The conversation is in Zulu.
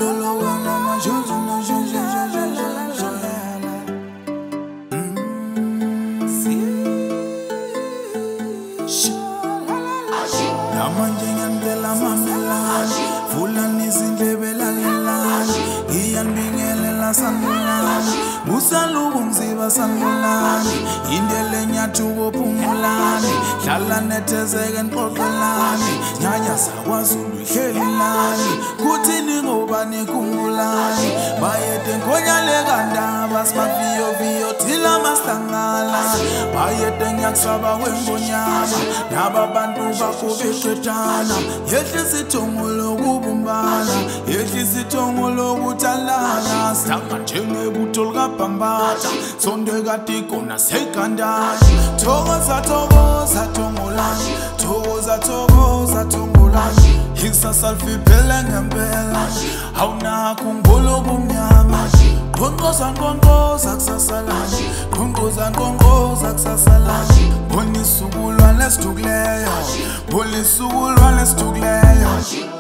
Namanje ngiyangela mamelani Fulani zindlebelalelani Ngiyambingelela sanulani Musaluku mziba sanulani Indele nyathuko phumulani Hlala nethezeke nxoxelani Nyanya sakwazulu ihlelilani Kuthini ngoba nikhumbulani Bayede nkonyale kandaba Simaviyo viyo thila mahlangala Bayede nyakusaba kwengonyama Naba bantu bakho beqedana Yehli sithongo lokubumbana Yehli sithongo lokuthalana Sanga njengebutho likabhambatha Sonde katiko nasekandani Thokoza thokoza thongolani Thokoza thokoza thongolani Ikusasa lifiphele ngempela Awunakho ngibolo bumnyama Qonqoza nqonqoza kusasalani Qonqoza nqonqoza kusasalani Bona isukulwane esithukileyo Bona isukulwane esithukileyo